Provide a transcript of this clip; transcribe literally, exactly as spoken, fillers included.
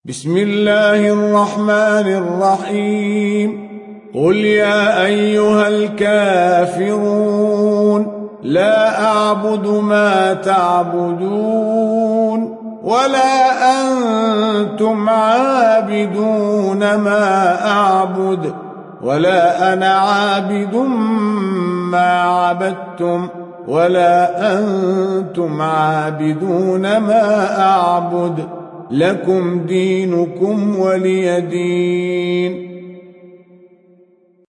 بسم الله الرحمن الرحيم قل يا أيها الكافرون لا أعبد ما تعبدون ولا أنتم عابدون ما أعبد ولا أنا عابد ما عبدتم ولا أنتم عابدون ما أعبد لكم دينكم ولي دين.